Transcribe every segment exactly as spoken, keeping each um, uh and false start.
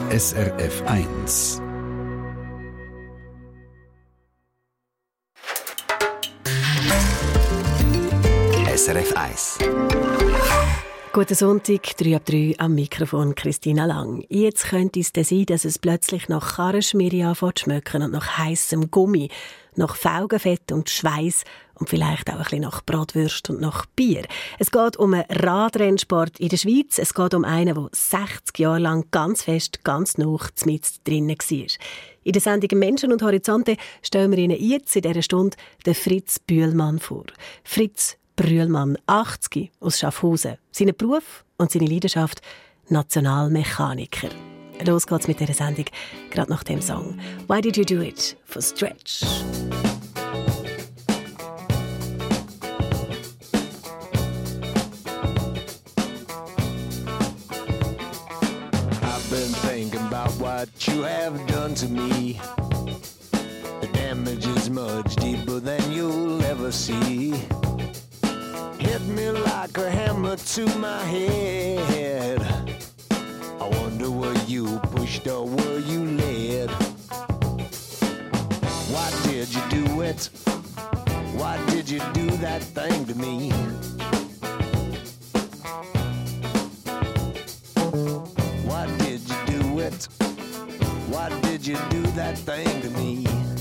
S R F eins. S R F eins. Guten Sonntag, drei ab drei am Mikrofon Christina Lang. Jetzt könnte es sein, dass es plötzlich nach Karrenschmiere anfängt zu schmecken und nach heissem Gummi, nach Felgenfett und Schweiß und vielleicht auch ein bisschen nach Bratwürst und nach Bier. Es geht um einen Radrennsport in der Schweiz. Es geht um einen, der sechzig Jahre lang ganz fest, ganz nah mit drinnen war. In der Sendung «Menschen und Horizonte» stellen wir Ihnen jetzt in dieser Stunde den Fritz Bühlmann vor. Fritz Brühlmann, achtzig, aus Schaffhausen. Sein Beruf und seine Leidenschaft Nationalmechaniker. Los geht's mit dieser Sendung, gerade nach dem Song «Why Did You Do It» von Stretch. I've been thinking about what you have done to me. The damage is much deeper than you'll ever see. Hit me like a hammer to my head. I wonder were you pushed or were you led? Why did you do it? Why did you do that thing to me? Why did you do it? Why did you do that thing to me?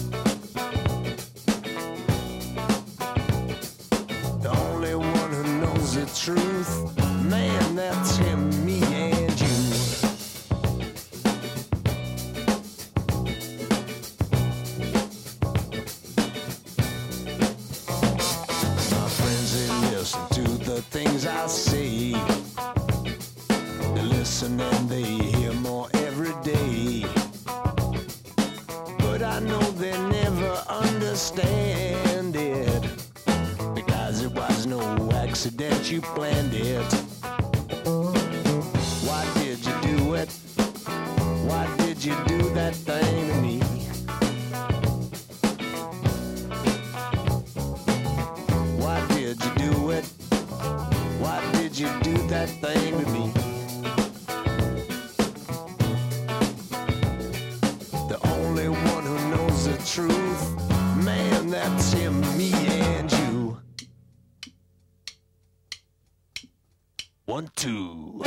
The truth, man, that's him, me and you. My friends, they listen to the things I say. They listen and they hear more every day. But I know they never understand it. It was no accident, you planned it. Why did you do it? Why did you do that thing to me? Why did you do it? Why did you do that thing to me? The only one who knows the truth, man, that's him, me and you. One, two.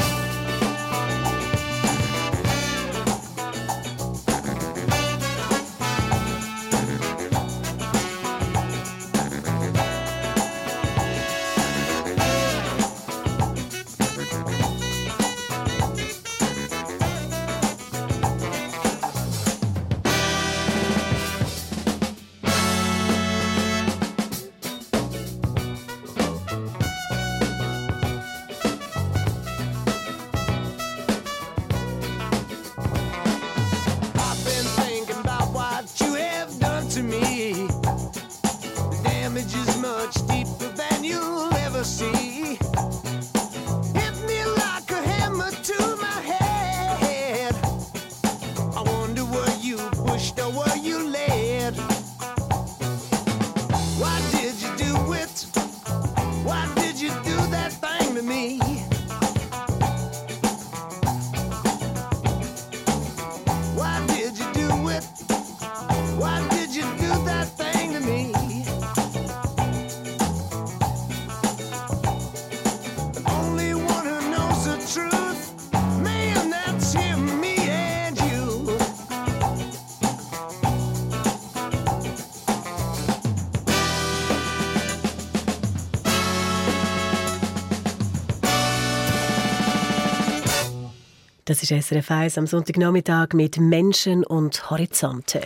Das ist S R F eins am Sonntagnachmittag mit «Menschen und Horizonte».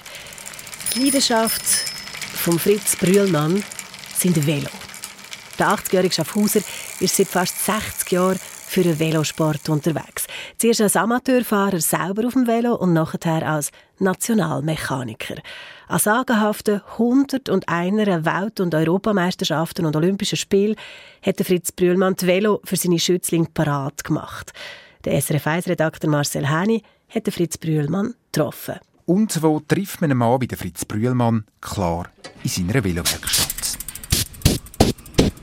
Die Leidenschaft von Fritz Brühlmann sind Velo. Der achtzigjährige Schaffhauser ist seit fast sechzig Jahren für den Velosport unterwegs. Zuerst als Amateurfahrer selber auf dem Velo und nachher als Nationalmechaniker. An sagenhaften hunderteins Welt- und Europameisterschaften und Olympischen Spielen hat Fritz Brühlmann die Velo für seine Schützlinge parat gemacht. Der S R F eins-Redakteur Marcel Häni hat Fritz Brühlmann getroffen. Und wo trifft man einen Mann wie Fritz Brühlmann? Klar, in seiner Velowerkstatt.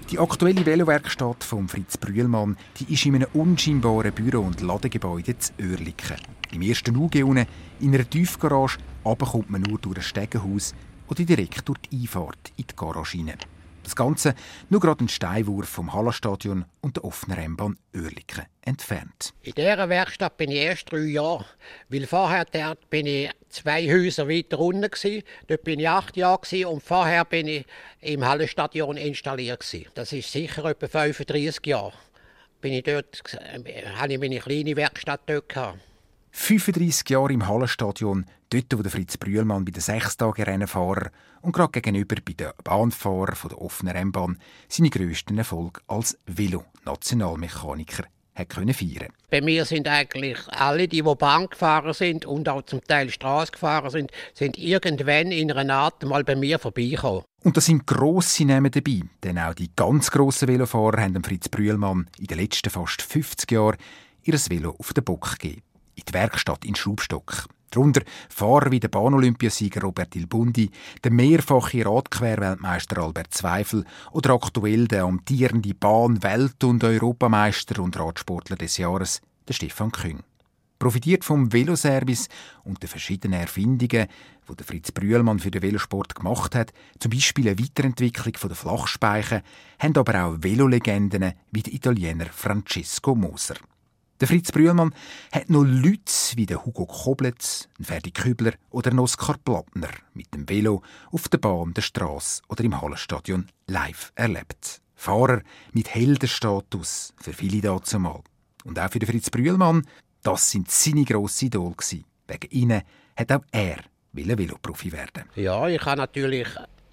Die aktuelle Velowerkstatt von Fritz Brühlmann die ist in einem unscheinbaren Büro- und Ladegebäude zu Oerlikon. Im ersten U G unten, in einer Tiefgarage, runter kommt man nur durch ein Stegenhaus oder direkt durch die Einfahrt in die Garage hinein. Das Ganze nur gerade einen Steinwurf vom Hallenstadion und der offenen Rennbahn Oerlikon entfernt. In dieser Werkstatt bin ich erst drei Jahre, weil vorher dort bin ich zwei Häuser weiter unten gsi. Dort bin ich acht Jahre gsi und vorher bin ich im Hallenstadion installiert gsi. Das ist sicher etwa fünfunddreissig Jahre. Bin ich dort, äh, habe ich meine kleine Werkstatt dort gehabt. fünfunddreissig Jahre im Hallenstadion, dort wo der Fritz Brühlmann bei den Sechstagerennenfahrern und gerade gegenüber bei den Bahnfahrern von der offenen Rennbahn seine grössten Erfolge als Velo-Nationalmechaniker feiern konnte. Bei mir sind eigentlich alle, die, die Bahn gefahren sind und auch zum Teil Straße gefahren sind, sind irgendwann in einer Art mal bei mir vorbeigekommen. Und da sind grosse Namen dabei, denn auch die ganz grossen Velofahrer haben Fritz Brühlmann in den letzten fast fünfzig Jahren ihr Velo auf den Bock gegeben. In die Werkstatt in Schubstock. Darunter Fahrer wie der Bahn-Olympiasieger Robert Ilbundi, der mehrfache Radquerweltmeister Albert Zweifel oder aktuell der amtierende Bahn-, Welt- und Europameister und Radsportler des Jahres, der Stefan Küng. Profitiert vom Veloservice und den verschiedenen Erfindungen, die der Fritz Brühlmann für den Velosport gemacht hat, zum Beispiel eine Weiterentwicklung der Flachspeichen, haben aber auch Velolegenden wie der Italiener Francesco Moser. Der Fritz Brühlmann hat noch Leute wie der Hugo Kobletz, Ferdi Kübler oder Oskar Plattner mit dem Velo auf der Bahn, der Strasse oder im Hallenstadion live erlebt. Fahrer mit Heldenstatus für viele dazumal. Und auch für den Fritz Brühlmann, das sind seine grossen Idole gewesen. Wegen ihnen hat auch er Veloprofi werden. Ja, ich habe natürlich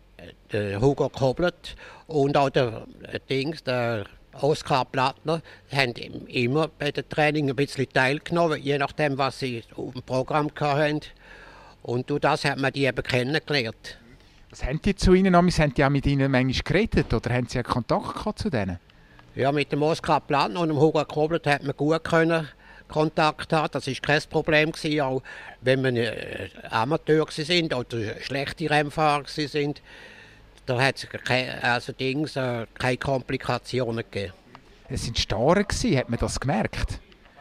den Hugo Koblet und auch den Dings, der Oskar Plattner, haben immer bei den Trainings ein bisschen teilgenommen, je nachdem, was sie auf dem Programm hatten. Und durch das hat man die eben kennengelernt. Was haben die zu Ihnen? Haben die auch mit Ihnen manchmal geredet oder haben Sie Kontakt gehabt zu denen? Ja, mit dem Oskar Plattner und dem Hugo Koblet hat man gut können Kontakt haben. Das war kein Problem, auch wenn wir äh, Amateur waren oder schlechte Rennfahrer waren. Da hat es keine, also Dings, äh, keine Komplikationen gegeben. Es sind Starre gewesen, hat man das gemerkt?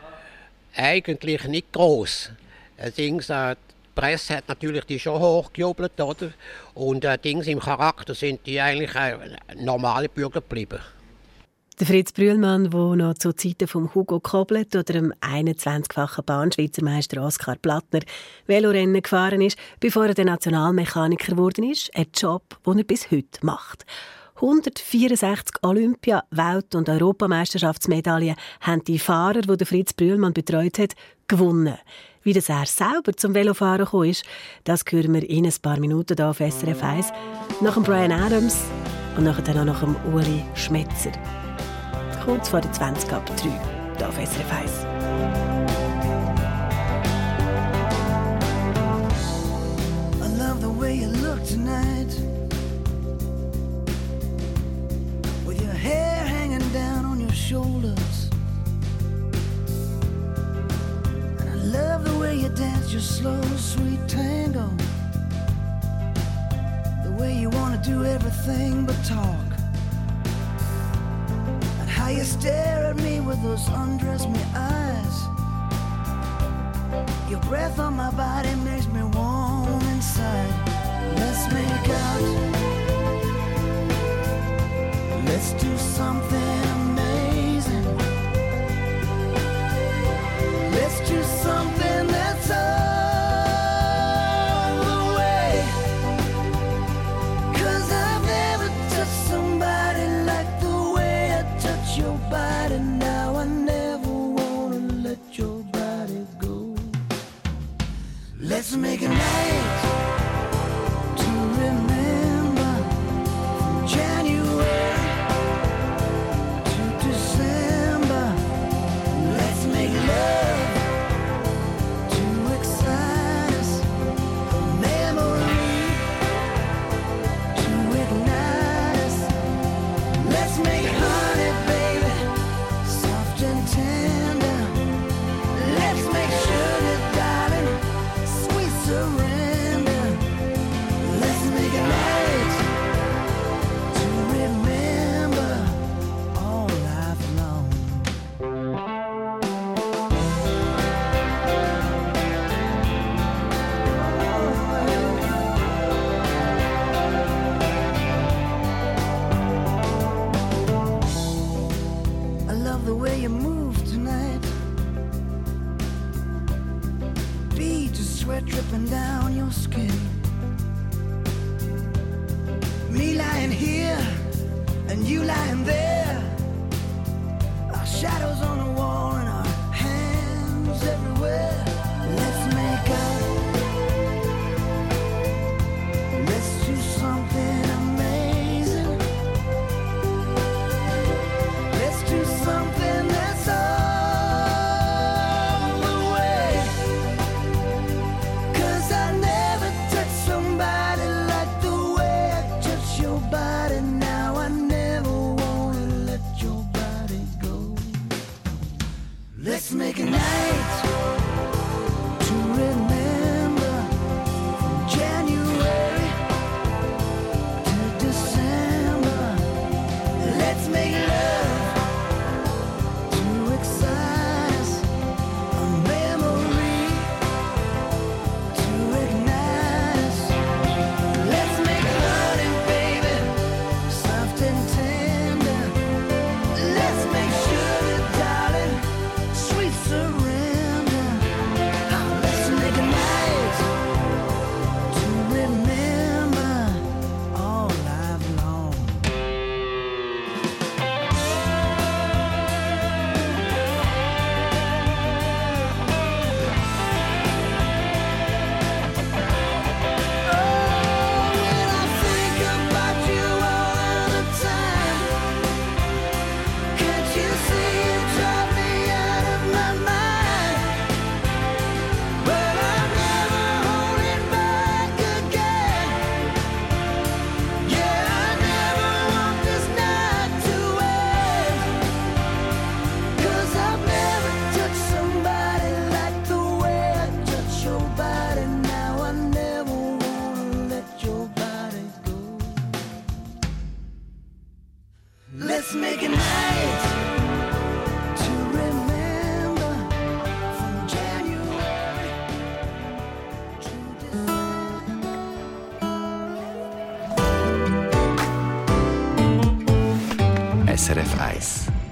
Eigentlich nicht gross. Äh, Dings, äh, die Presse hat natürlich die schon hochgejubelt, oder? Und äh, Dings im Charakter sind die eigentlich äh, normale Bürger geblieben. Der Fritz Brühlmann, der noch zu Zeiten von Hugo Koblet oder dem einundzwanzigfachen Bahnschweizermeister Oskar Plattner Velorennen gefahren ist, bevor er der Nationalmechaniker geworden ist, ein Job, den er bis heute macht. hundertvierundsechzig Olympia-, Welt- und Europameisterschaftsmedaillen haben die Fahrer, die der Fritz Brühlmann betreut hat, gewonnen. Wie das er selber zum Velofahren gekommen ist, das hören wir in ein paar Minuten hier auf S R F eins. Nach dem Bryan Adams und nachher dann auch nach dem Uli Schmetzer. Kurz vor der zwanzig ab drei, hier auf S R F eins. I love the way you look tonight, with your hair hanging down on your shoulders, and I love the way you dance your slow, sweet tango, the way you want to do everything but talk. How you stare at me with those undress me eyes. Your breath on my body makes me warm inside. Let's make out. Let's do something amazing. Let's do something that's all the way. 'Cause I've never touched somebody like the your body now. I never wanna let your body go. Let's make a night to remember, from January to December. Let's make love to excite us, a memory to ignite us. Let's make honey, baby, soft and tender. Let's make sugar, darling, sweet surrender. sweat dripping down your skin. Me lying here and you lying there. Our shadows on the wall and our hands everywhere. Let's make up. Let's do something amazing. Let's do something that's all the way. 'Cause I never touched somebody like the way I touch your body now. I never wanna let your body go. Let's make a night to remember, from January to December. Let's make love to excite us, a memory to ignite us. Let's make honey, baby, soft and tender. Let's make sugar, darling, sweet surrender. Oh, let's make a night to remember all life long. Oh, when I think about you all the time, can't you see you drive me out of my mind? But I'm never holding back again. Yeah, I never want this night to end. 'Cause I've never touched somebody like the way I touch your body now. I never wanna let your body go. Let's make a night to remember, from January to December. S R F eins.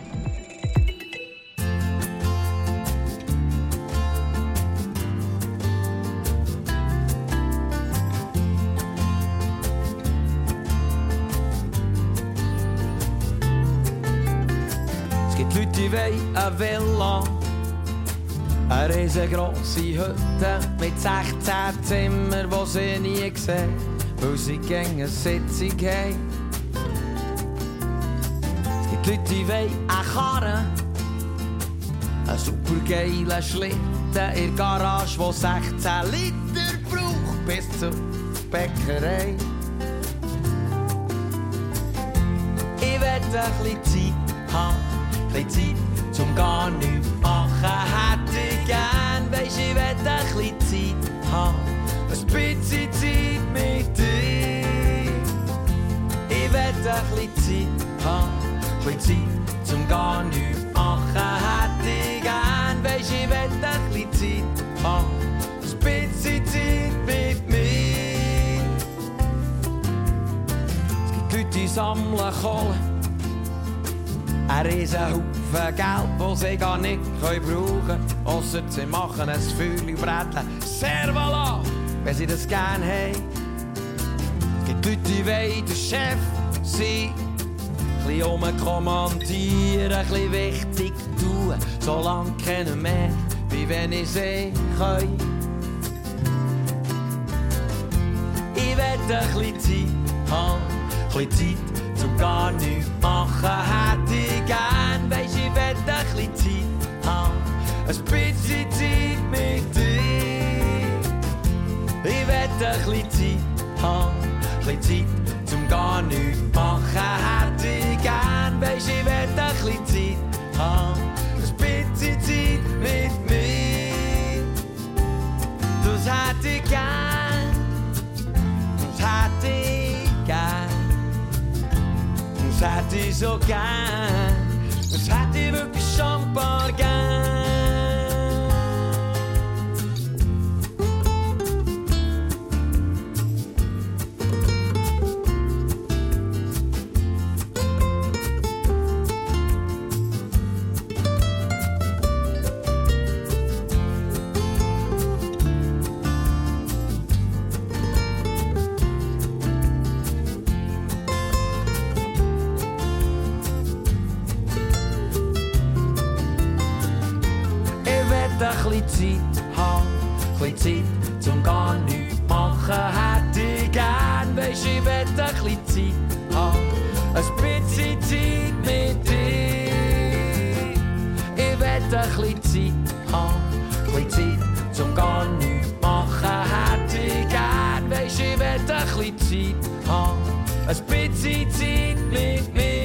Es gibt Leute, die wollen eine Villa, eine riesengrosse Hütte mit sechzehn Zimmern, die sie nie sehen, weil sie gerne eine Sitzung haben. Es gibt Leute, die wollen eine Karre, einen supergeilen Schlitten in der Garage, die sechzehn Liter braucht bis zur Bäckerei. Ich will ein bisschen Zeit haben, ein bisschen Zeit zum gar nichts machen. Hätte ich gern, weisst, ich will ein bisschen Zeit haben, ein bisschen Zeit mit dir. Ich will ein bisschen Zeit haben, ein bisschen Zeit zum gar nichts machen. Hätte ich gern, weisst, ich will ein bisschen Zeit haben, ein bisschen Zeit mit mir. Es gibt Leute, die sammeln Kohle, ein Riesenhaufen Geld, das sie gar nicht brauchen können. Ausser sie machen ein Feuerchen und bräteln Servala, wenn sie das gern haben. Es gibt Leute, die wollen der Chef sein, ein bisschen rumkommandieren, ein bisschen wichtig tun, solange keiner mehr, wie wenn ich sie kann. Ich will ein bisschen Zeit haben, ein bisschen Zeit zum gar nichts machen. Hätte ich gern, weisst, ich will ein bisschen Zeit haben, ein bisschen Zeit mit dir. Ich will ein bisschen Zeit haben, ein bisschen Zeit zum gar nichts machen. Hätte ich gern, weisst, ich will ein bisschen Zeit haben, ein bisschen Zeit mit mir. Das hätte ich gern, das hätte ich gern. Das hätte ich so gern, das hätte ich wirklich schon ein paar gern. Zeit haben, ein bisschen Zeit zum gar nichts machen. Hätte ich gern, weisst, ich will ein bisschen Zeit haben, ein bisschen Zeit mit dir. Ich will ein bisschen Zeit haben, ein bisschen Zeit zum gar nichts machen. Hätte ich gern, weisst, ich will ein bisschen Zeit haben, ein bisschen Zeit mit mir.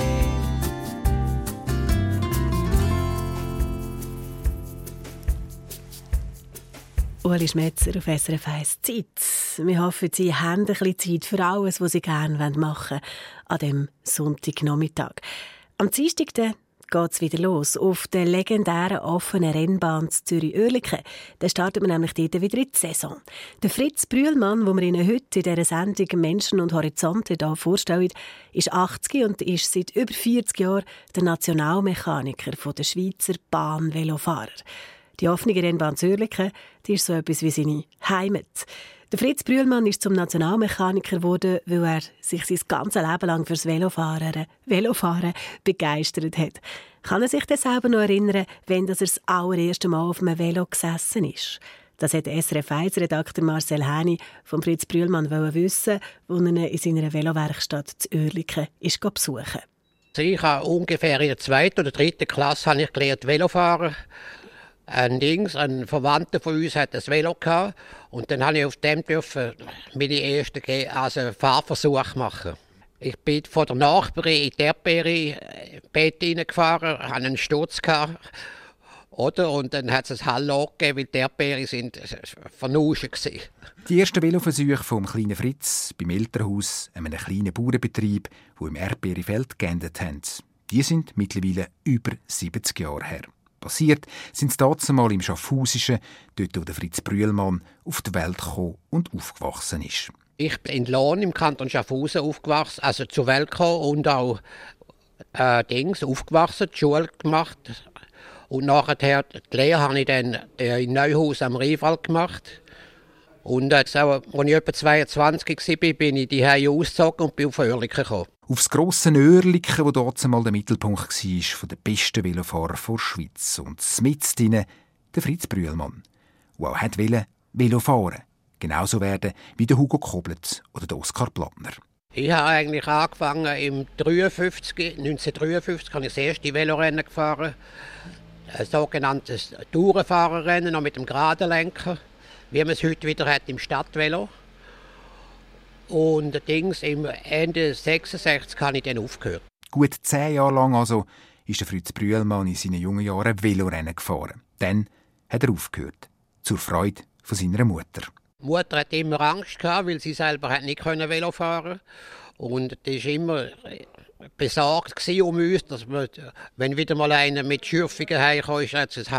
Ueli Schmetzer auf S R F eins Zeit. Wir hoffen, Sie haben ein bisschen Zeit für alles, was Sie gerne machen wollen an diesem Sonntagnachmittag. Am Dienstag geht es wieder los auf der legendären offenen Rennbahn Zürich-Oerlikon. Da startet man nämlich dort wieder in die Saison. Der Fritz Brühlmann, den wir Ihnen heute in dieser Sendung «Menschen und Horizonte» hier vorstellen, ist achtzig und ist seit über vierzig Jahren der Nationalmechaniker der Schweizer Bahnvelofahrer. Die offene Rennbahn Oerlikon, die ist so etwas wie seine Heimat. Der Fritz Brühlmann ist zum Nationalmechaniker geworden, weil er sich sein ganzes Leben lang fürs Velofahren, Velofahren begeistert hat. Kann er sich dann selber noch erinnern, wenn er das allererste Mal auf einem Velo gesessen ist? Das hat S R F eins-Redakteur Marcel Häni von Fritz Brühlmann wissen, als er ihn in seiner Velowerkstatt zu Oerlikon besuchen. Ich habe ungefähr in der zweiten oder dritten Klasse habe ich gelernt Velofahren. Ein Dings, ein Verwandter von uns hat ein Velo gehabt und dann habe ich auf dem dürfen meine ersten also Fahrversuche machen. Ich bin von der Nachbarin in die Erdbeere-Bett hineingefahren, hatte einen Sturz gehabt, oder? Und dann hat es ein Hallo gegeben, weil die Erdbeere sind vernuschen gewesen. Die ersten Veloversuche vom kleinen Fritz beim Elternhaus, einem kleinen Bauernbetrieb, der im Erdbeerefeld geendet haben, die sind mittlerweile über siebzig Jahre her. Passiert sind sie dazumal im Schaffhausischen, dort wo der Fritz Brühlmann auf die Welt gekommen und aufgewachsen ist. Ich bin in Lohn im Kanton Schaffhausen aufgewachsen, also zur Welt gekommen und auch äh, Dings, aufgewachsen, die Schule gemacht. Und nachher die Lehre habe ich dann in Neuhaus am Rheinfall gemacht. Und äh, so, als ich etwa zweiundzwanzig war, bin ich die Hause ausgezogen und bin auf Oerlikon gekommen. Aufs grosse Oerlikon, das dort mal der Mittelpunkt war von der besten Velofahrer der Schweiz. Und mitten drin der Fritz Brühlmann, der auch wollte Velo fahren. Genauso werden wie der Hugo Koblet oder der Oskar Plattner. Ich habe eigentlich angefangen im neunzehnhundertdreiundfünfzig habe ich das erste Velorennen gefahren. Ein sogenanntes Tourenfahrerrennen, noch mit dem geraden Lenker, wie man es heute wieder hat im Stadtvelo. Und Dings, im Ende sechsundsechzig habe ich dann aufgehört. Gut zehn Jahre lang also ist der Fritz Brühlmann in seinen jungen Jahren Velorennen gefahren. Dann hat er aufgehört. Zur Freude von seiner Mutter. Die Mutter hatte immer Angst gehabt, weil sie selber nicht Velo fahren konnte. Und die war immer besorgt um uns, dass wir, wenn wieder mal einer mit Schürfungen heimkam, hat es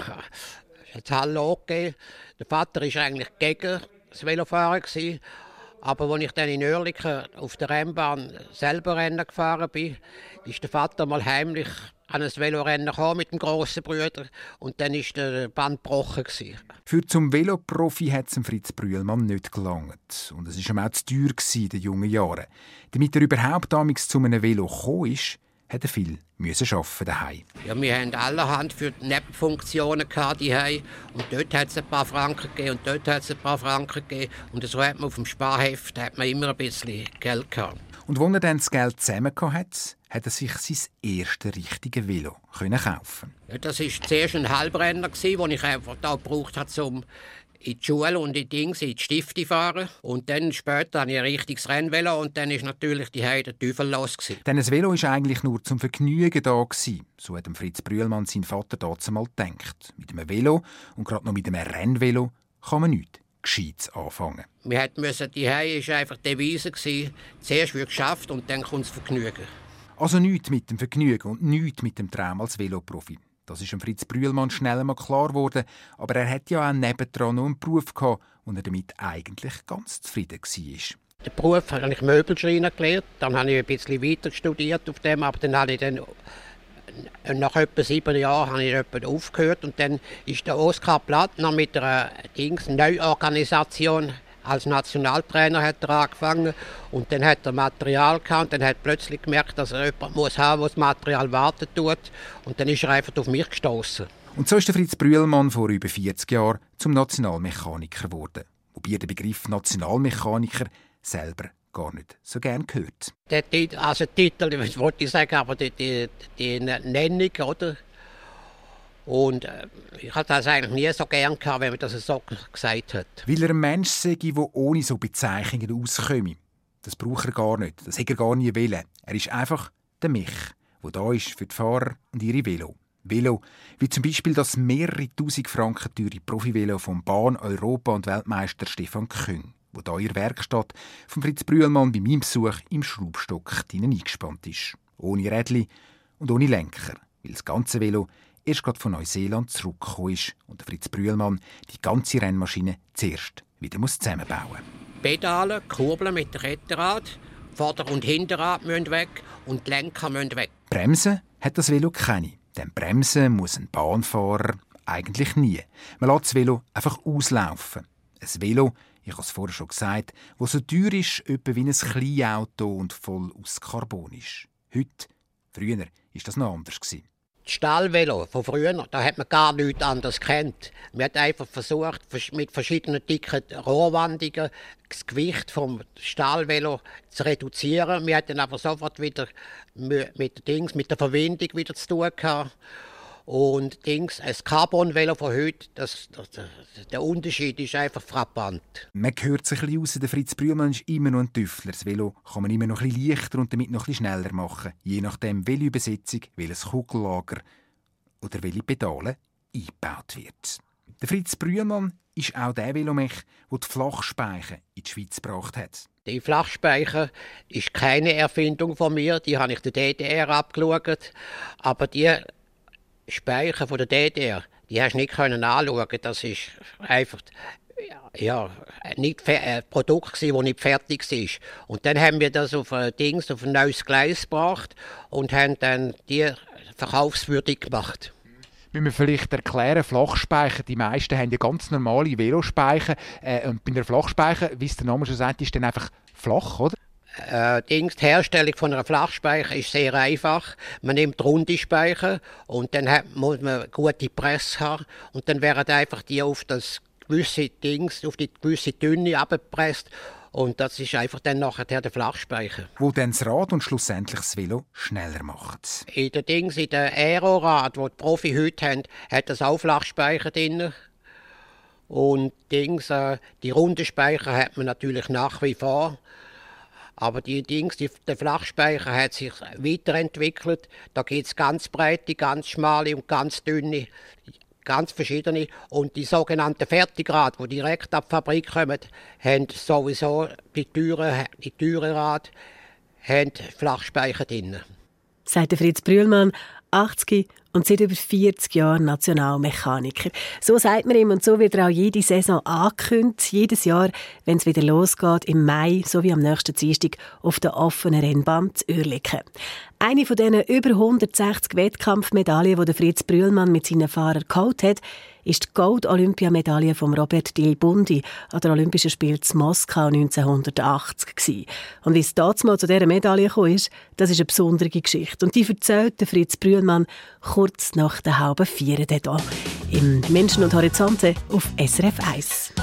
ein Hallo gegeben. Der Vater war eigentlich gegen das Velofahren. Aber als ich dann in Oerlikon auf der Rennbahn selber Rennen gefahren bin, ist der Vater mal heimlich an ein Velorennen gekommen mit dem grossen Bruder und dann war der Band gebrochen. Für zum Veloprofi hat es Fritz Brühlmann nicht gelangt. Und es war ihm auch zu teuer in den jungen Jahren. Damit er überhaupt damals zu einem Velo gekommen ist, hat er viel müssen arbeiten daheim. Ja, wir hatten allerhand für die Nebenfunktionen daheim. Und dort hat es ein paar Franken gegeben und dort hat es ein paar Franken gegeben. Und so hat man auf dem Sparheft hat man immer ein bisschen Geld gehabt. Und als er dann das Geld zusammen hatte, hat er sich sein erstes richtiges Velo kaufen. Ja, das war zuerst ein Halbrenner, den ich einfach da gebraucht habe, um in die Schule und in die Dings, in die Stifte fahren. Und dann später hatte ich ein richtiges Rennvelo und dann war natürlich die Heide Teufel los. Denn ein Velo war eigentlich nur zum Vergnügen da. So hat Fritz Brühlmann sein Vater damals gedacht. Mit einem Velo und gerade noch mit einem Rennvelo kann man nichts Gescheites anfangen. Wir mussten die Heide war einfach die Devise. Zuerst wird geschafft und dann kommt das Vergnügen. Also nichts mit dem Vergnügen und nichts mit dem Traum als Veloprofi. Das ist Fritz Brühlmann schnell einmal klar geworden, aber er hat ja auch nebendran noch einen Beruf gehabt, und er damit eigentlich ganz zufrieden war. Den Beruf habe ich Möbelschreiner gelernt, dann habe ich ein bisschen weiter studiert auf dem, aber dann habe ich dann nach etwa sieben Jahren habe ich etwa aufgehört und dann ist der Oskar Plattner mit einer Dings, Neuorganisation als Nationaltrainer hat er angefangen und dann hat er Material gehabt und dann hat er plötzlich gemerkt, dass er jemanden muss haben, der das Material warten tut und dann ist er einfach auf mich gestoßen. Und so ist der Fritz Brühlmann vor über vierzig Jahren zum Nationalmechaniker geworden. Wobei der Begriff Nationalmechaniker selber gar nicht so gern gehört. Der Titel, also Titel, was wollte ich sagen, aber die, die, die Nennung, oder? Und äh, ich hatte das eigentlich nie so gern gehabt, wenn man das so gesagt hat. Weil er ein Mensch sei, der ohne so Bezeichnungen auskomme. Das braucht er gar nicht. Das hätte er gar nie wollen. Er ist einfach der Mich, der da ist für die Fahrer und ihre Velo. Velo, wie zum Beispiel das mehrere tausend Franken teure Profivelo vom Bahn-, Europa- und Weltmeister Stefan Küng, wo da in der Werkstatt von Fritz Brühlmann bei meinem Besuch im Schraubstock drinnen eingespannt ist. Ohne Rädchen und ohne Lenker, weil das ganze Velo erst gerade von Neuseeland zurückgekommen ist und der Fritz Brühlmann die ganze Rennmaschine zuerst wieder muss zusammenbauen muss. Pedale, Kurbeln mit dem Kettenrad, Vorder- und Hinterrad müssen weg und die Lenker müssen weg. Bremsen hat das Velo keine. Denn bremsen muss ein Bahnfahrer eigentlich nie. Man lässt das Velo einfach auslaufen. Ein Velo, ich habe es vorher schon gesagt, das so teuer ist, etwa wie ein Kleinauto und voll aus Carbon ist. Heute, früher, war das noch anders. Das Stahlvelo von früher, da hat man gar nichts anderes gekannt. Man hat einfach versucht, mit verschiedenen dicken Rohrwandungen das Gewicht vom Stahlvelo zu reduzieren. Wir hatten aber sofort wieder mit, der Dings, mit der Verwindung wieder zu tun gehabt. Und Dings, ein Carbon-Velo von heute, das, das, der Unterschied ist einfach frappant. Man hört sich ein bisschen raus, der Fritz Brühlmann ist immer noch ein Tüftler. Das Velo kann man immer noch ein bisschen leichter und damit noch ein bisschen schneller machen. Je nachdem, welche Übersetzung, welches Kugellager oder welche Pedale eingebaut wird. Der Fritz Brühlmann ist auch der Velomech, der die Flachspeichen in die Schweiz gebracht hat. Die Flachspeicher ist keine Erfindung von mir, die habe ich der D D R abgeschaut. Aber die Speicher von der D D R, die hast du nicht anschauen. Das ist einfach ja, nicht ein Produkt gewesen, das nicht fertig war. Und dann haben wir das auf ein, Dings, auf ein neues Gleis gebracht und haben dann die verkaufswürdig gemacht. Müssen wir vielleicht erklären, Flachspeicher, die meisten haben ja ganz normale Velospeicher. Äh, und bei einer Flachspeicher, wie es der Name schon sagt, ist dann einfach flach, oder? Äh, Dings, die Herstellung von einer Flachspeicher ist sehr einfach. Man nimmt runde Speicher und dann hat, muss man gute Presse haben und dann werden einfach die auf das gewisse Dings, auf die gewisse Dünne abgepresst und das ist einfach dann nachher der Flachspeicher. Wo dann das Rad und schlussendlich das Velo schneller macht. In der Dings, in der Aerorad, wo die Profi heute haben, hat das auch Flachspeicher drin. Und Dings, äh, die runden Speicher hat man natürlich nach wie vor. Aber die Dings, die, der Flachspeicher hat sich weiterentwickelt. Da gibt es ganz breite, ganz schmale und ganz dünne, ganz verschiedene. Und die sogenannten Fertigrad, die direkt ab der Fabrik kommen, haben sowieso die teuren, die teuren Rad, haben Flachspeicher drin. Sagt Fritz Brühlmann, achtzig und seit über vierzig Jahren Nationalmechaniker. So sagt man ihm und so wird er auch jede Saison angekündigt. Jedes Jahr, wenn es wieder losgeht, im Mai, sowie am nächsten Dienstag auf der offenen Rennbahn zu Oerlikon. Eine von diesen über hundertsechzig Wettkampfmedaillen, die der Fritz Brühlmann mit seinen Fahrern geholt hat, ist die Gold-Olympiamedaille von Robert Dilbundi an den Olympischen Spielen in Moskau neunzehnhundertachtzig gewesen. Und wie es damals zu dieser Medaille kam, das ist eine besondere Geschichte. Und die erzählt der Fritz Brühlmann kurz nach der halben vier hier im Menschen und Horizonte auf S R F eins.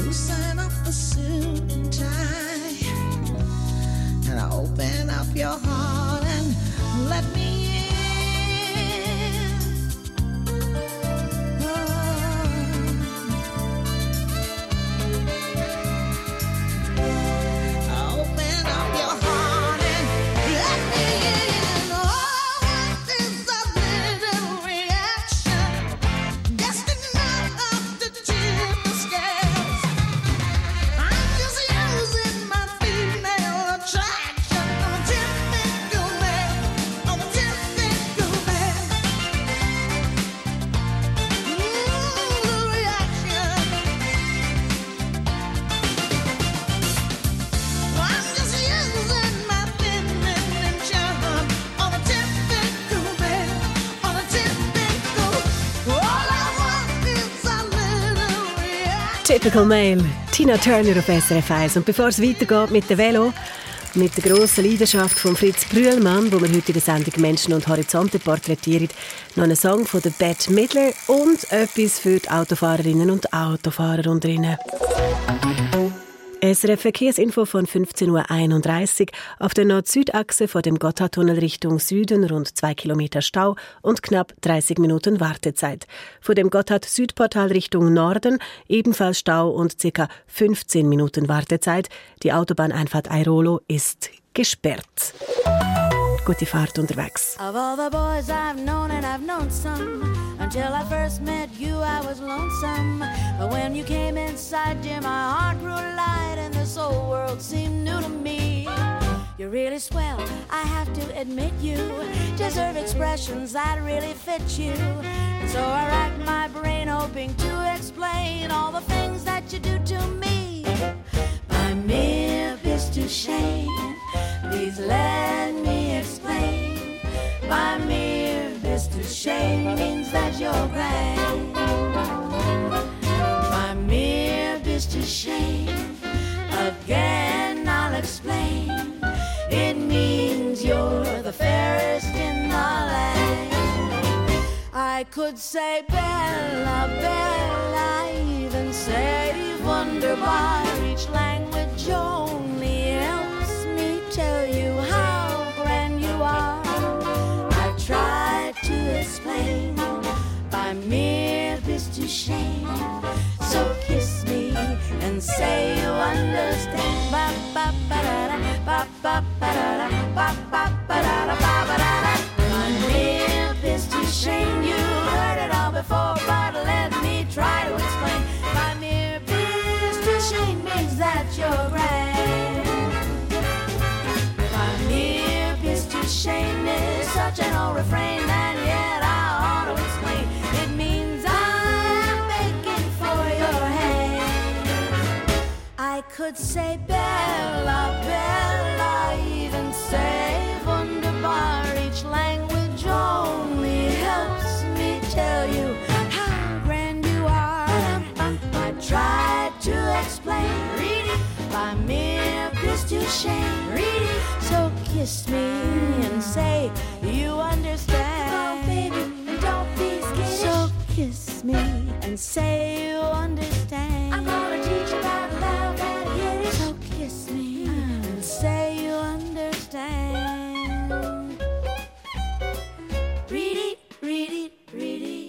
loosen up the suit and tie, and open up your heart and let me Typical Male, Tina Turner auf S R F eins. Und bevor es weitergeht mit dem Velo, mit der grossen Leidenschaft von Fritz Brühlmann, wo wir heute in der Sendung Menschen und Horizonte porträtieren, noch einen Song von der Bette Midler und etwas für die Autofahrerinnen und Autofahrer unter ihnen. S R F Verkehrsinfo von fünfzehn Uhr einunddreißig. Auf der Nord-Süd-Achse vor dem Gotthardtunnel Richtung Süden rund zwei Kilometer Stau und knapp dreißig Minuten Wartezeit. Vor dem Gotthard-Südportal Richtung Norden ebenfalls Stau und ca. fünfzehn Minuten Wartezeit. Die Autobahneinfahrt Airolo ist gesperrt. Gute Fahrt unterwegs. Of all the boys I've known, and I've known some, until I first met you I was lonesome. But when you came inside, dear, my heart grew light and this whole world seemed new to me. You're really swell, I have to admit you deserve expressions that really fit you. And so I racked my brain hoping to explain all the things that you do to me. My mere is to shame, please let me explain. My mere is to shame means that you're great. My mere is to shame, again I'll explain. It means you're the fairest in the land. I could say Bella, Bella, even say wunderbar. Each language only helps me tell you how grand you are. I've tried to explain by mere is to shame. So kiss me and say you understand. Ba ba ba da da, ba ba ba da da, ba ba ba da da, ba ba da da. My mere is to shame. You heard it all before, but let me try to explain. My mere is to shame means that you're grand. My mere is to shame is such an old refrain, and yet I ought to explain. It means I'm begging for your hand. I could say Bella, Bella, even say wunderbar. Each language only helps me tell you how grand you are. I tried to explain, read it, by mere is to shame, read it. So kiss me and say you understand. Oh baby, don't be scared. So kiss me and say you understand. I'm gonna teach you about love and hate it. So kiss me and say you understand. Read it, read it, read it.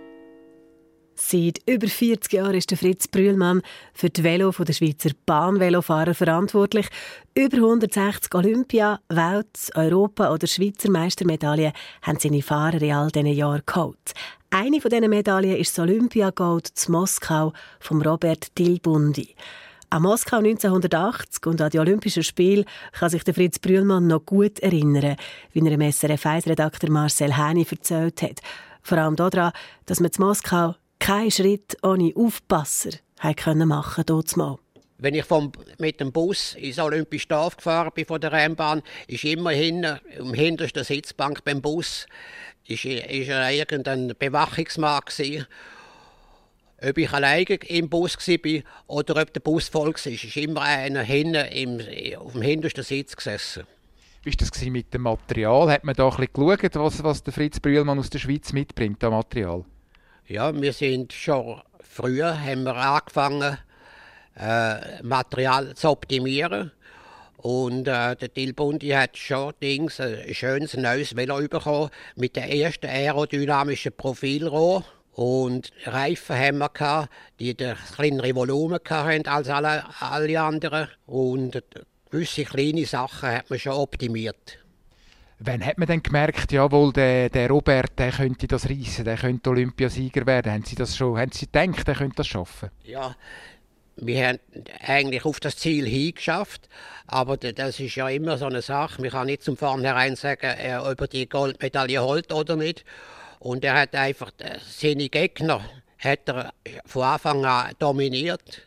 Seit über vierzig Jahren ist der Fritz Brühlmann für die Velo der Schweizer Bahnvelofahrer verantwortlich. Über hundertsechzig Olympia-, Welt-, Europa- oder Schweizer Meistermedaillen haben seine Fahrer in all diesen Jahren geholt. Eine von diesen Medaillen ist das Olympiagold zu Moskau von Robert Dilbundi. An Moskau neunzehnhundertachtzig und an die Olympischen Spiele kann sich der Fritz Brühlmann noch gut erinnern, wie er dem S R F eins-Redakteur Marcel Häni erzählt hat. Vor allem daran, dass man zu Moskau keinen Schritt ohne Aufpasser machen konnte dort mal. Wenn ich vom, mit dem Bus ins Olympische Dorf gefahren bin von der Rennbahn, ist immer hinten, am hintersten Sitzbank beim Bus, ist, ist irgendein Bewachungsmann gewesen. Ob ich alleine im Bus war oder ob der Bus voll war, ist immer einer hinten im, auf dem hintersten Sitz gesessen. Wie war das mit dem Material? Hat man da ein bisschen geschaut, was, was der Fritz Brühlmann aus der Schweiz mitbringt, an Material? Ja, wir sind schon früher haben wir angefangen äh, Material zu optimieren. Und äh, der Tilbundi hat schon Dings, ein schönes neues Velo bekommen mit dem ersten aerodynamischen Profilrohr. Und Reifen haben wir gehabt, die ein kleineres Volumen hatten als alle, alle anderen. Und gewisse kleine Sachen hat man schon optimiert. Wann hat man dann gemerkt, jawohl, der, der Robert, der könnte das reissen, der könnte Olympiasieger werden? Haben Sie das schon, haben Sie gedacht, der könnte das schaffen? Ja, wir haben eigentlich auf das Ziel hingeschafft, aber das ist ja immer so eine Sache. Man kann nicht zum Vornherein sagen, ob er die Goldmedaille holt oder nicht. Und er hat einfach seine Gegner hat er von Anfang an dominiert.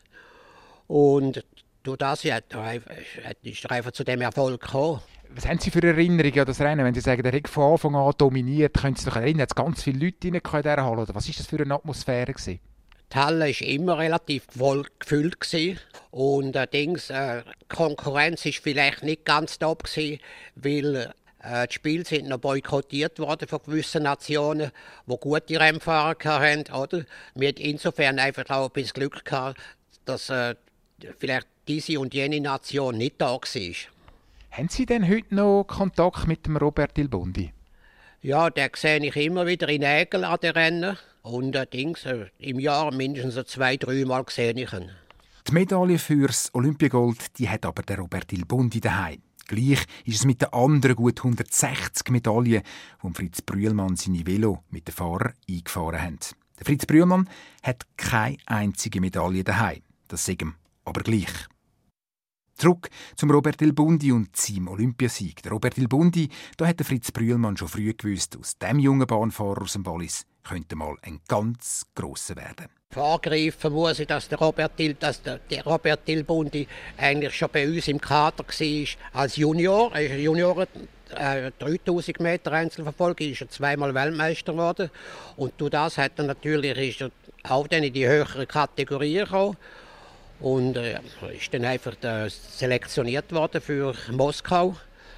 Und durch das hat er, ist er einfach zu dem Erfolg gekommen. Was haben Sie für Erinnerungen an das Rennen? Wenn Sie sagen, der hat von Anfang an dominiert, können Sie sich erinnern, hat es ganz viele Leute in dieser Halle? Oder was war das für eine Atmosphäre gewesen? Die Halle war immer relativ voll gefüllt gewesen. Und äh, Dings, äh, die Konkurrenz war vielleicht nicht ganz top gewesen, weil äh, die Spiele sind noch boykottiert worden von gewissen Nationen, die gute Rennfahrer hatten. Oder? Wir hatten insofern einfach auch ein bisschen Glück gehabt, dass äh, vielleicht diese und jene Nation nicht da war. Haben Sie denn heute noch Kontakt mit dem Robert Tilbundi? Ja, den sehe ich immer wieder in Nägeln an den Rennen. Und äh, Dings, äh, im Jahr mindestens so zwei, drei Mal sehe ich ihn. Die Medaille fürs Olympiagold die hat aber der Robert Tilbundi daheim. Gleich ist es mit den anderen gut hundertsechzig Medaillen, die Fritz Brühlmann seine Velo mit den Fahrern eingefahren haben. Der Fritz Brühlmann hat keine einzige Medaille daheim. Das sagt ihm aber gleich. Zurück zum Robert Tilbundi und seinem Olympiasieg. Der Robert Tilbundi, da hat der Fritz Brühlmann schon früh gewusst, aus dem jungen Bahnfahrer aus dem Wallis könnte mal ein ganz grosser werden. Vorgreifen muss ich, dass der Robert, Til, dass der, der Robert Tilbundi eigentlich schon bei uns im Kader war als Junior. Er ist Junior äh, dreitausend Meter Einzelverfolger, ist er zweimal Weltmeister geworden. Und durch das hat er natürlich ist er auch dann in die höhere Kategorie gekommen. Und äh, ist dann einfach äh, selektioniert worden für Moskau.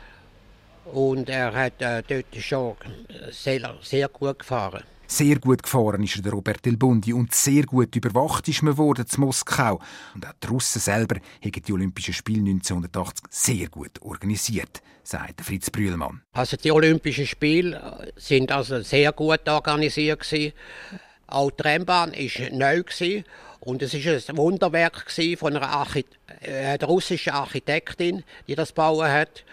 Und er hat äh, dort schon sehr, sehr gut gefahren. Sehr gut gefahren ist der Robert Tilbundi und sehr gut überwacht ist man worden zu Moskau. Und auch die Russen selber haben die Olympischen Spiele neunzehnhundertachtzig sehr gut organisiert, sagt Fritz Brühlmann. Also die Olympischen Spiele sind also sehr gut organisiert gewesen. Auch die Rennbahn war neu gewesen. Und es war ein Wunderwerk von einer, Archit- äh, einer russischen Architektin, die das gebaut hat.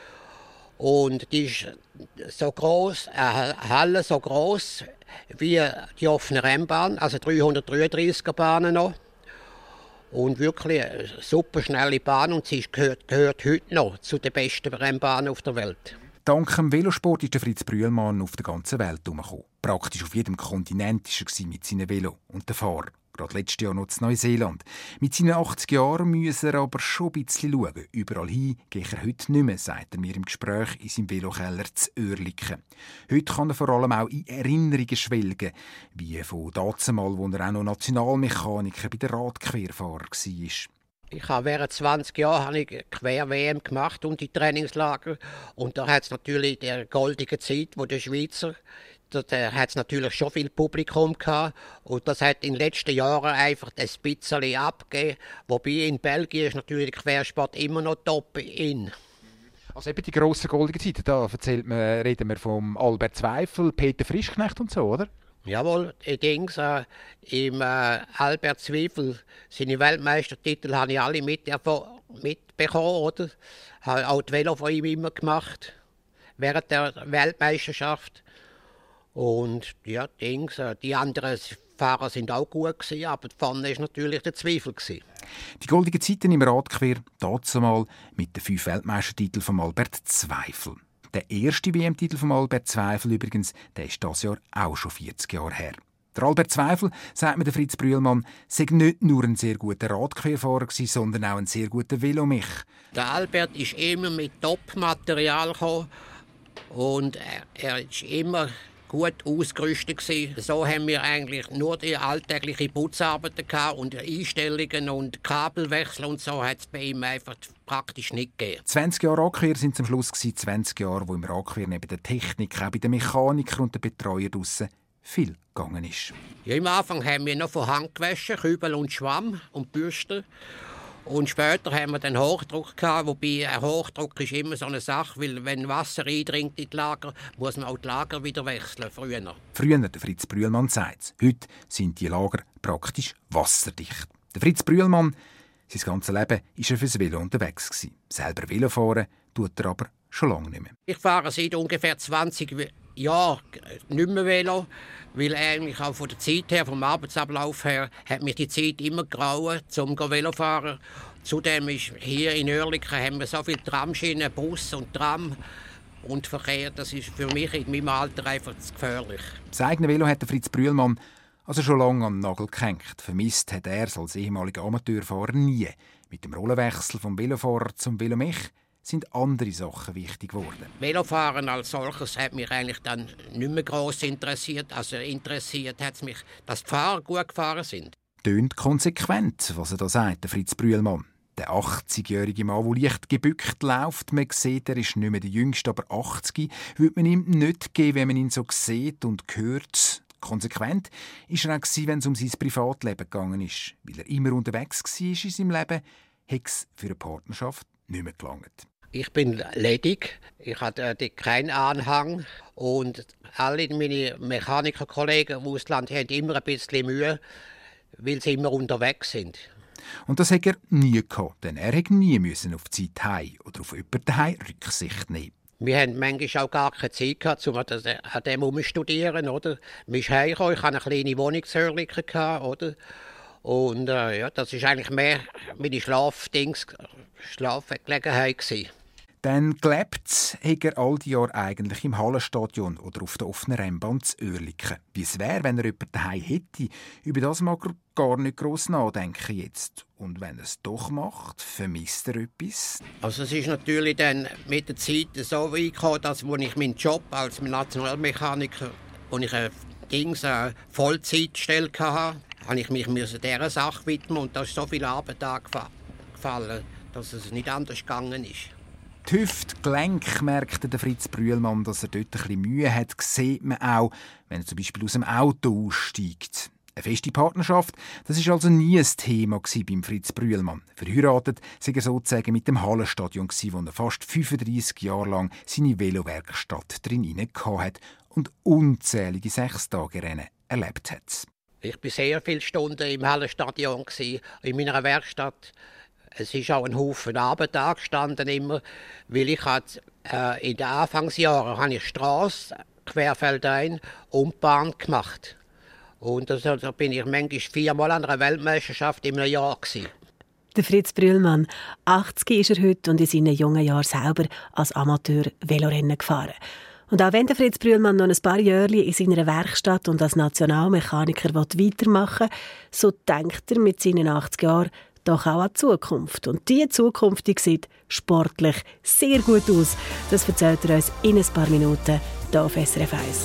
Und die ist so groß, eine Halle so groß wie die offene Rennbahn, also dreihundertdreiunddreißiger Bahnen noch. Und wirklich eine super schnelle Bahn und sie gehört, gehört heute noch zu den besten Rennbahnen auf der Welt. Dank dem Velosport ist der Fritz Brühlmann auf der ganzen Welt herumgekommen. Praktisch auf jedem Kontinent war er mit seinem Velo und der Fahrer. Gerade letztes Jahr noch in Neuseeland. Mit seinen achtzig Jahren muss er aber schon ein bisschen schauen. Überall hin gehe er heute nicht mehr, sagt er mir im Gespräch in seinem Velokeller zu Oerlikon. Heute kann er vor allem auch in Erinnerungen schwelgen, wie von dazumal, wo er auch noch Nationalmechaniker bei den Radquerfahrern war. Ich habe während zwanzig Jahren habe ich Quer-W M gemacht und die Trainingslager. Und da hat es natürlich der goldige Zeit, wo der Schweizer, da hat es natürlich schon viel Publikum gehabt. Und das hat in den letzten Jahren einfach ein bisschen abgegeben. Wobei in Belgien ist natürlich der Quersport immer noch top in. Also eben die grossen goldigen Zeiten, da erzählt man, reden wir vom Albert Zweifel, Peter Frischknecht und so, oder? Jawohl, die Dings, äh, im äh, Albert Zweifel, seine Weltmeistertitel habe ich alle mit, mitbekommen, oder? Habe auch die Velo von ihm immer gemacht, während der Weltmeisterschaft. Und ja, Dings, äh, die anderen Fahrer sind auch gut gewesen, aber vorne war natürlich der Zweifel gewesen. Die goldenen Zeiten im Radquer, dazumal mit den fünf Weltmeistertiteln von Albert Zweifel. Der erste W M-Titel von Albert Zweifel übrigens, der ist dieses Jahr auch schon vierzig Jahre her. Der Albert Zweifel, sagt mir der Fritz Brühlmann, sei nicht nur ein sehr guter Radquerfahrer gewesen, sondern auch ein sehr guter Velomech. Der Albert ist immer mit Top-Material gekommen und er, er ist immer gut ausgerüstet gewesen. So haben wir eigentlich nur die alltäglichen Putzarbeiten gehabt und Einstellungen und Kabelwechsel und so hat es bei ihm einfach praktisch nicht gegeben. zwanzig Jahre Radquer sind zum Schluss gewesen, zwanzig Jahre, wo im Radquer neben der Technik, auch bei den Mechanikern und den Betreuern draussen viel gegangen ist. Ja, am Anfang haben wir noch von Hand gewaschen, Kübel und Schwamm und Bürste. Und später haben wir dann Hochdruck gehabt, wobei ein Hochdruck ist immer so eine Sache, weil wenn Wasser eindringt in die Lager, muss man auch die Lager wieder wechseln, früher. Früher, der Fritz Brühlmann sagt es, heute sind die Lager praktisch wasserdicht. Der Fritz Brühlmann, sein ganzes Leben war er fürs Velo unterwegs gewesen. Selber Velofahren tut er aber schon lange nicht mehr. Ich fahre seit ungefähr zwanzig Jahren nicht mehr Velo, weil eigentlich auch von der Zeit her, vom Arbeitsablauf her, hat mich die Zeit immer grauen, zum Velo fahren. Zudem ist hier in Oerlikon haben wir so viele Tramschienen, Bus und Tram und Verkehr. Das ist für mich in meinem Alter einfach zu gefährlich. Das eigene Velo hat der Fritz Brühlmann also schon lange an den Nagel gehängt. Vermisst hat er es als ehemaliger Amateurfahrer nie. Mit dem Rollenwechsel vom Velofahrer zum Velomech sind andere Sachen wichtig geworden. Velofahren als solches hat mich eigentlich dann nicht mehr gross interessiert. Also interessiert hat es mich, dass die Fahrer gut gefahren sind. Tönt konsequent, was er da sagt, der Fritz Brühlmann. Der achtzigjährige Mann, der leicht gebückt läuft, man sieht, er ist nicht mehr der Jüngste, aber achtzig, würde man ihm nicht geben, wenn man ihn so sieht und hört. Konsequent war er auch, wenn es um sein Privatleben gegangen ist. Weil er immer unterwegs war in seinem Leben, hat es für eine Partnerschaft nicht mehr gelangt. Ich bin ledig, ich hatte keinen Anhang und alle meine Mechanikerkollegen im Ausland haben immer ein bisschen Mühe, weil sie immer unterwegs sind. Und das hat er nie gehabt, denn er musste nie müssen auf die Zeit heim oder auf jemanden daheim Rücksicht nehmen. Wir hatten manchmal auch gar keine Zeit gehabt, um an dem umzustudieren, oder? Wir sind heimgekommen, ich hatte eine kleine Wohnung zu Oerlikon, oder? Und äh, ja, das war eigentlich mehr meine Schlafdings, Schlafgelegenheit gewesen. Dann gelebt hat er all die Jahre eigentlich im Hallenstadion oder auf der offenen Rennbahn zu Oerlikon. Wie es wäre, wenn er jemanden daheim hätte, über das mag er gar nicht gross nachdenken jetzt. Und wenn er es doch macht, vermisst er etwas? Also es ist natürlich dann mit der Zeit so weit gekommen, dass als ich meinen Job als Nationalmechaniker, wo ich eine, Dings, eine Vollzeitstelle hatte, habe ich mich dieser Sache widmen und da ist so viel Arbeit angefallen, dass es nicht anders gegangen ist. Die Hüfte, Gelenk, merkte der Fritz Brühlmann, dass er dort ein bisschen Mühe hat, sieht man auch, wenn er zum Beispiel aus dem Auto aussteigt. Eine feste Partnerschaft, das war also nie ein Thema beim Fritz Brühlmann. Verheiratet sei er sozusagen mit dem Hallenstadion, wo er fast fünfunddreissig Jahre lang seine Velowerkstatt drin hatte und unzählige Sechstagerennen erlebt hat. Ich war sehr viele Stunden im Hallenstadion, in meiner Werkstatt. Es ist auch ein Haufen Arbeit angestanden immer, weil ich hat, äh, in den Anfangsjahren habe ich Strasse, querfeldein und Bahn gemacht. Und da also bin ich manchmal viermal an einer Weltmeisterschaft in einem Jahr gewesen. Der Fritz Brühlmann, achtzig ist er heute und in seinen jungen Jahren selber als Amateur Velorennen gefahren. Und auch wenn der Fritz Brühlmann noch ein paar Jahre in seiner Werkstatt und als Nationalmechaniker weitermachen will, so denkt er mit seinen achtzig Jahren doch auch an die Zukunft. Und diese Zukunft die sieht sportlich sehr gut aus. Das erzählt er uns in ein paar Minuten hier auf S R F eins.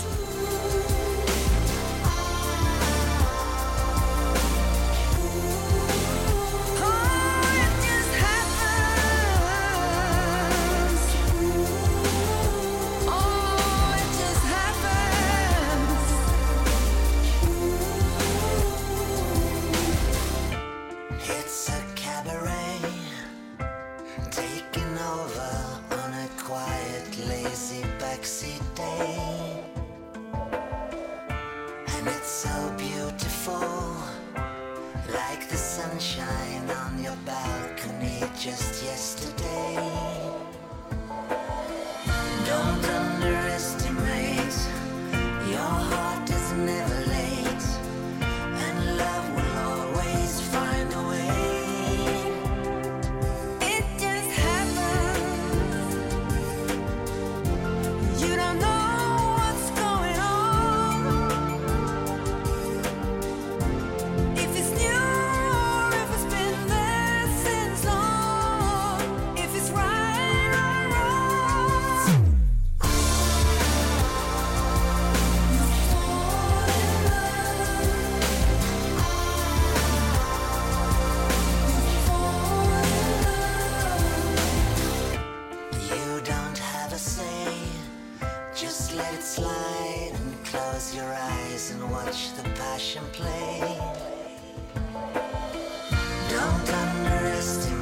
Don't underestimate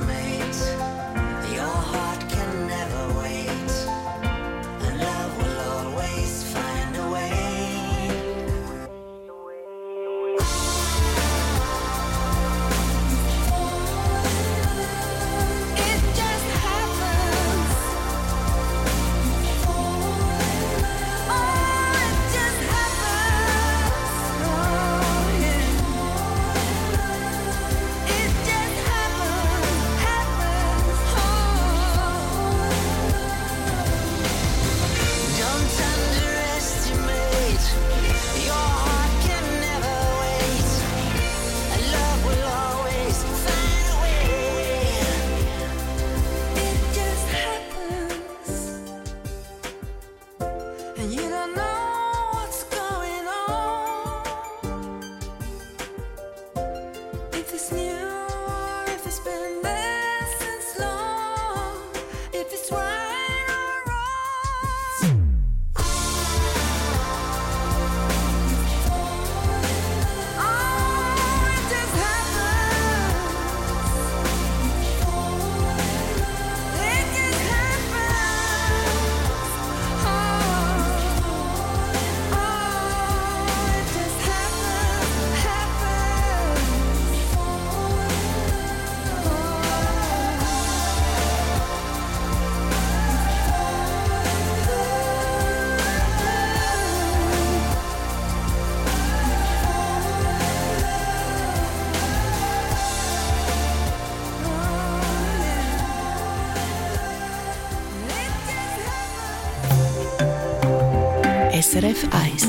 S R F eins.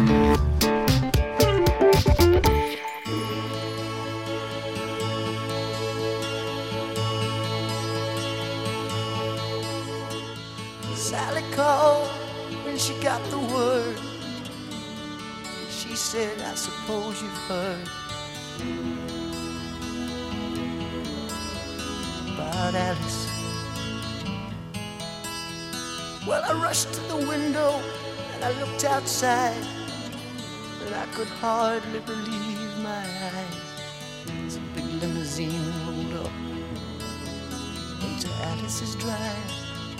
Sally called when she got the word. She said, I suppose you've heard about Alice. Well, I rushed to the window and I looked outside, but I could hardly believe my eyes. As a big limousine rolled up into Alice's drive.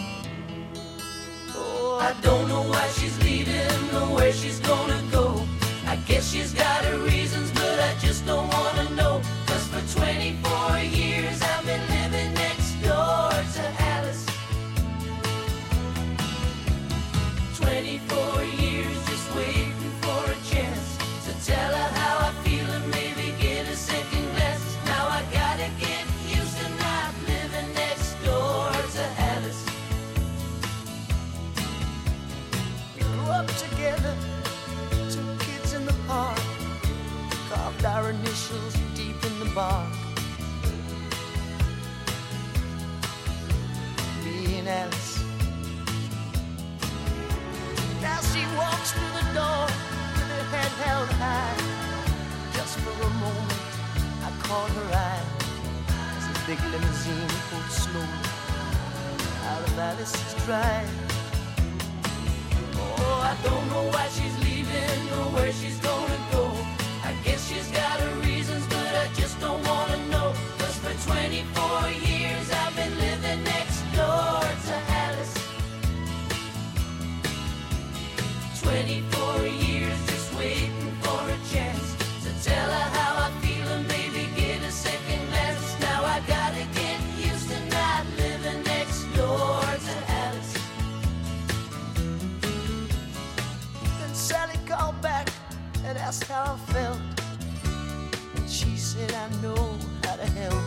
Oh, I don't know why she's leaving or where she's gonna go. I guess she's got her reasons, but I just don't wanna know. Cause for twenty-four years I've been living next door to Alice. twenty-four years just waiting for a chance to tell her how I feel and maybe get a second glance. Now I gotta get used to not living next door to Alice. We grew up together, two kids in the park, carved our initials deep in the bark. Me and Alice. Now she walks through the door with her head held high. Just for a moment I caught her eye as the big limousine pulled slowly out of Alice's drive. Oh, I don't know why she's leaving or where she's gonna go. I guess she's got her reasons, but I just don't wanna know. Cause for twenty-four years I've been living next door to Alice. twenty-four years just waiting for a chance to tell her how I feel and maybe get a second glance. Now I gotta get used to not living next door to Alice. Then Sally called back and asked how I felt, and she said I know how to help.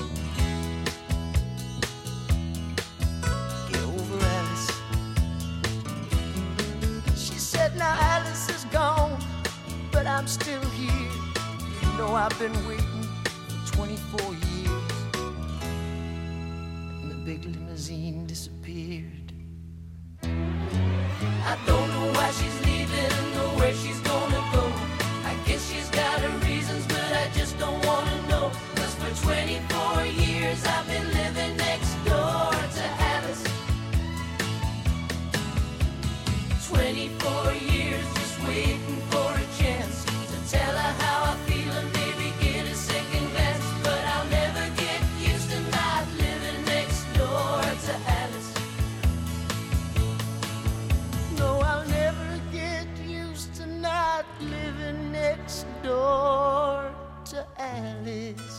Get over Alice. She said now Alice is gone, but I'm still here. You know I've been waiting for twenty-four years. And the big limousine disappeared. I don't know why she's leaving or where she's gonna go. I guess she's got her reasons, but I just don't wanna know. Cause for twenty-four years I've been living next door to Alice. twenty-four years just waiting for a chance to tell her how I feel and maybe get a second glance. But I'll never get used to not living next door to Alice. No, I'll never get used to not living next door to Alice.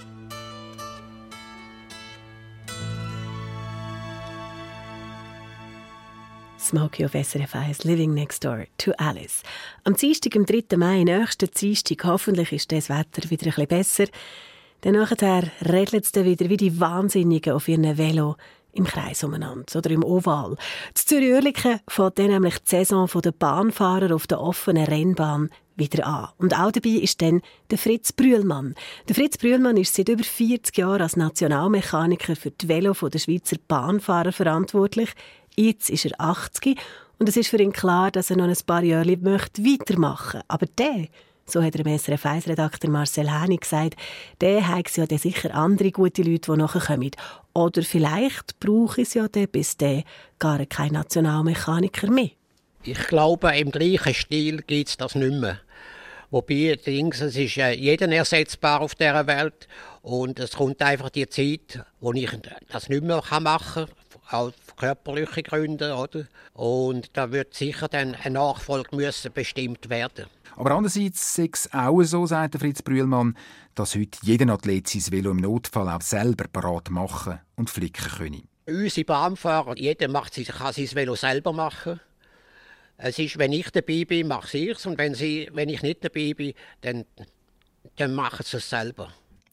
Smokey auf S R F eins, Living Next Door to Alice. Am Dienstag, am dritten Mai, nächsten Dienstag, hoffentlich ist das Wetter wieder ein bisschen besser. Dann nachher redeln sie dann wieder wie die Wahnsinnigen auf ihren Velo im Kreis umeinander oder im Oval. Zu Zürich-Oerlikon fängt dann nämlich die Saison der Bahnfahrer auf der offenen Rennbahn wieder an. Und auch dabei ist dann der Fritz Brühlmann. Der Fritz Brühlmann ist seit über vierzig Jahren als Nationalmechaniker für die Velo der Schweizer Bahnfahrer verantwortlich. Jetzt ist er achtzig und es ist für ihn klar, dass er noch ein paar Jahre weitermachen möchte. Aber der, so hat er dem S R F eins-Redakteur Marcel Häni gesagt, der hat ja dann sicher andere gute Leute, die nachher kommen. Oder vielleicht braucht es ja dann bis dann gar kein Nationalmechaniker mehr. Ich glaube, im gleichen Stil gibt es das nicht mehr. Wobei, Dings, es ist äh, jeder ersetzbar auf dieser Welt und es kommt einfach die Zeit, wo ich das nicht mehr machen kann, aus körperlichen Gründen, oder? Und da wird sicher dann eine Nachfolge müssen bestimmt werden. Aber andererseits ist es auch so, sagt der Fritz Brühlmann, dass heute jeder Athlet sein Velo im Notfall auch selber parat machen und flicken könne. Unsere Bahnfahrer, jeder macht sich, kann sein Velo selber machen. Es ist, wenn ich dabei bin, mache ich es. Und wenn, sie, wenn ich nicht dabei bin, dann, dann machen sie es selber.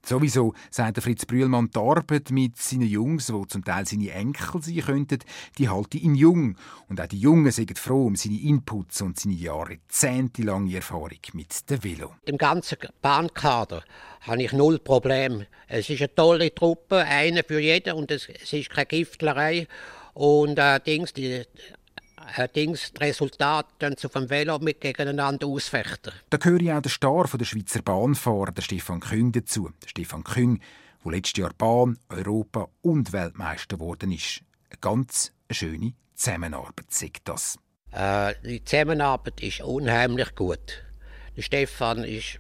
Sowieso, sagt Fritz Brühlmann, die Arbeit mit seinen Jungs, die zum Teil seine Enkel sein könnten, die halte ihn jung. Und auch die Jungen sind froh um seine Inputs und seine jahrzehntelange Erfahrung mit dem Velo. Im ganzen Bahnkader habe ich null Probleme. Es ist eine tolle Truppe, eine für jeden, und es, es ist keine Giftlerei. Und äh, Dings, die, äh, Dings, das Resultat dann auf dem Velo mit gegeneinander ausfechten. Da gehört ja auch der Star von der Schweizer Bahnfahrer, der Stefan Küng, dazu. Der Stefan Küng, der letztes Jahr Bahn-, Europa- und Weltmeister geworden ist. Eine ganz schöne Zusammenarbeit, sagt das. Äh, die Zusammenarbeit ist unheimlich gut. Der Stefan ist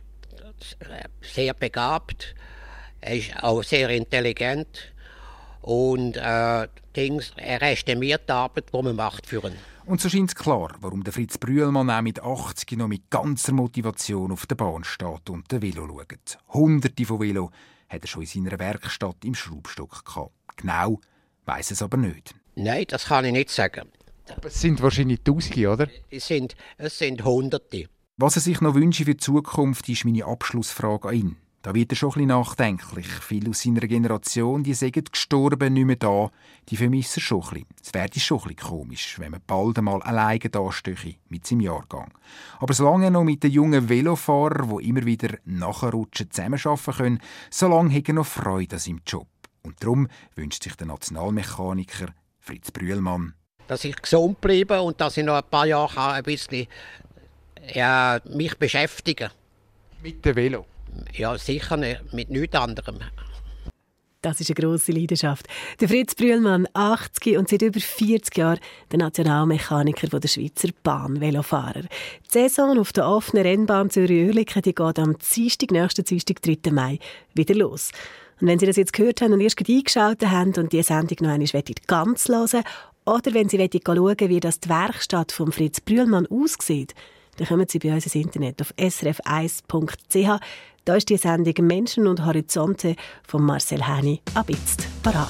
sehr begabt, er ist auch sehr intelligent und äh, Dings, er estimiert die Arbeit, die man macht für ihn. Und so scheint es klar, warum der Fritz Brühlmann auch mit achtzig noch mit ganzer Motivation auf der Bahn steht und den Velo schaut. Hunderte von Velo hat er schon in seiner Werkstatt im Schraubstock gehabt. Genau weiss es aber nicht. Nein, das kann ich nicht sagen. Aber es sind wahrscheinlich Tausende, oder? Es sind, es sind Hunderte. Was er sich noch wünsche für die Zukunft, ist meine Abschlussfrage an ihn. Da wird er schon ein bisschen nachdenklich. Viele aus seiner Generation, die sagen gestorben, nicht mehr da, die vermissen schon ein bisschen. Es wäre schon ein bisschen komisch, wenn man bald einmal alleine dastehe mit seinem Jahrgang. Aber solange er noch mit den jungen Velofahrern, die immer wieder nachrutschen, zusammenarbeiten können, solange hat er noch Freude an seinem Job. Und darum wünscht sich der Nationalmechaniker Fritz Brühlmann, dass ich gesund bleibe und dass ich noch ein paar Jahre ein bisschen ja, mich beschäftigen. Mit dem Velo? Ja, sicher nicht, mit nichts anderem. Das ist eine grosse Leidenschaft. Der Fritz Brühlmann, achtzig und seit über vierzig Jahren der Nationalmechaniker der Schweizer Bahn-Velofahrer. Die Saison auf der offenen Rennbahn Zürich-Oerlikon geht am Dienstag, nächsten Dienstag, dritten Mai, wieder los. Und wenn Sie das jetzt gehört haben und erst eingeschaltet haben und diese Sendung noch einmal ganz hören oder wenn Sie schauen, wie das die Werkstatt von Fritz Brühlmann aussieht, dann kommen Sie bei uns ins Internet auf s r f eins punkt c h. Da ist die Sendung «Menschen und Horizonte» von Marcel Häni ab jetzt parat.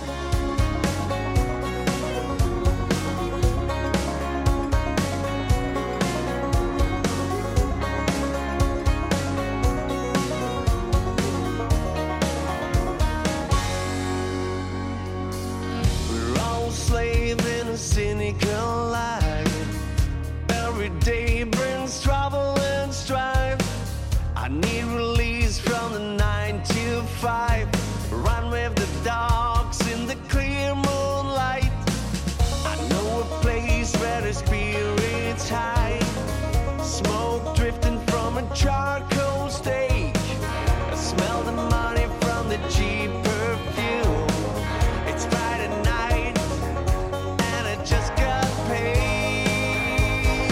We're all slaves in a cynical life. Every day brings trouble and strife. I need release from the nine to five. Run with the dogs in the clear moonlight. I know a place where the spirits hide. Smoke drifting from a charcoal stage. I smell the money from the cheap perfume. It's Friday night and I just got paid.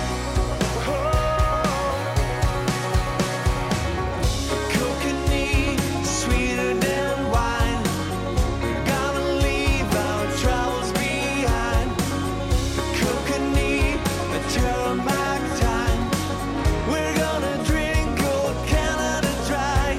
Oh, coconut, sweeter than wine. We're gonna leave our troubles behind. Coconut, a turn back time. We're gonna drink old Canada dry.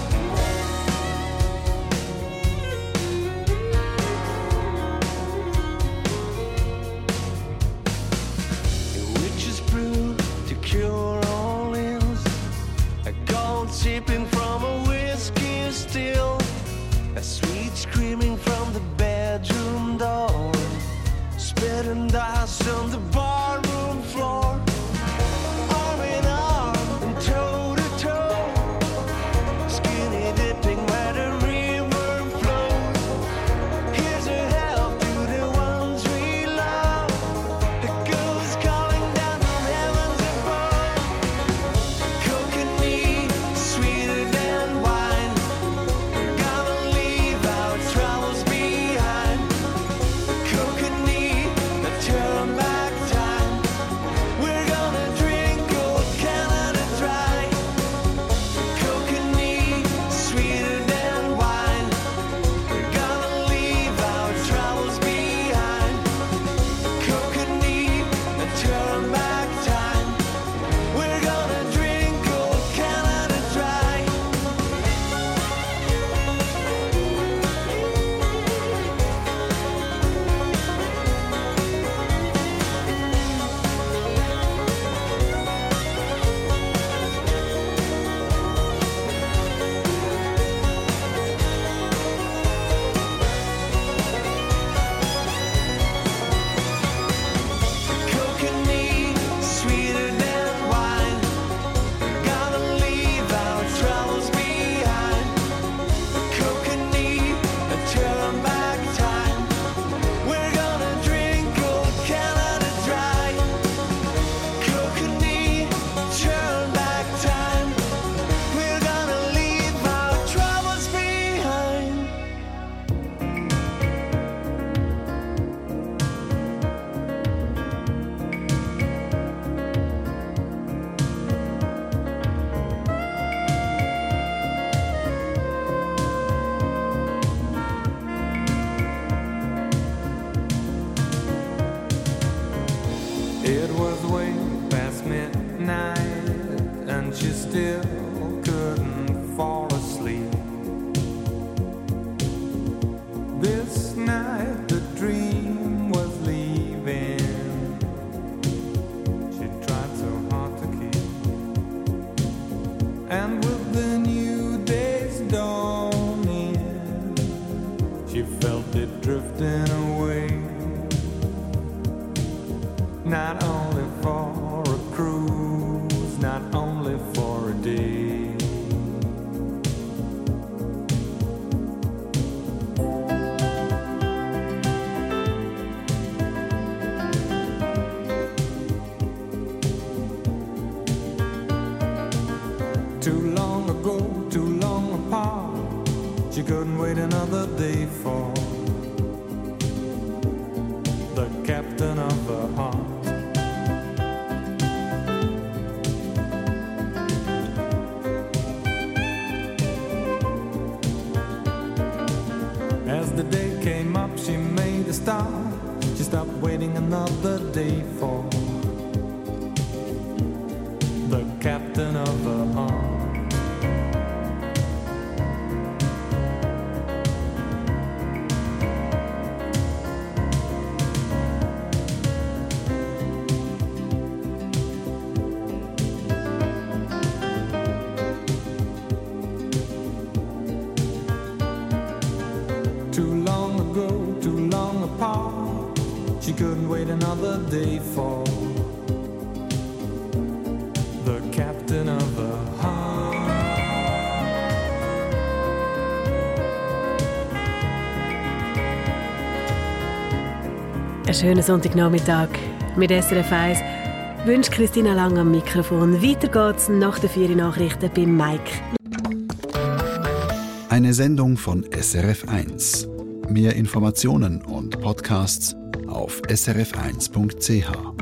Witch's brew to cure all ills. A gold sipping from a whiskey still. A sweet screaming from the bedroom door. Spit and dust on the barroom floor. Arm in arm and toe to toe. Skinny dipping where the river flows. Here's a help to the ones we love. The ghost calling down from heavens above. Coconut, sweeter than wine. We're gonna leave our troubles behind. Coconut, a turn back she still couldn't fall asleep. This night the dream was leaving. She tried so hard to keep. And with the new day's dawning, she felt it drifting away. Not only for a cruise, not only for a day. Too long ago, too long apart, she couldn't wait another day for the captain of her heart. As the day came up, she made a start. She stopped waiting another day for the captain of her heart. Too long ago, too long apart, she couldn't wait another day for the captain of her heart. Einen schönen Sonntagnachmittag mit S R F eins wünscht Christina Lang am Mikrofon. Weiter geht's nach den vier Nachrichten bei Mike. Eine Sendung von S R F eins. Mehr Informationen und Podcasts auf s r f eins punkt c h.